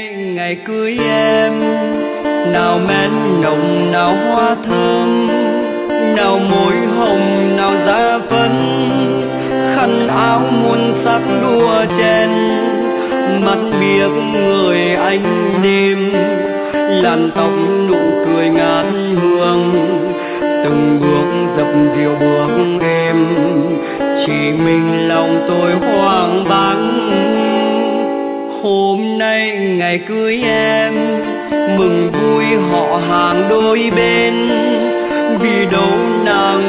nay ngày cưới em, nào men nồng nào hoa thơm, nào môi hồng nào da phấn, khăn áo muôn sắc đua chen, mắt biếc người anh đêm, làn tóc nụ cười ngát hương, từng bước dập dìu bước êm, chỉ mình lòng tôi hoang vắng. Hôm nay ngày cưới em, mừng vui họ hàng đôi bên, vì đâu nàng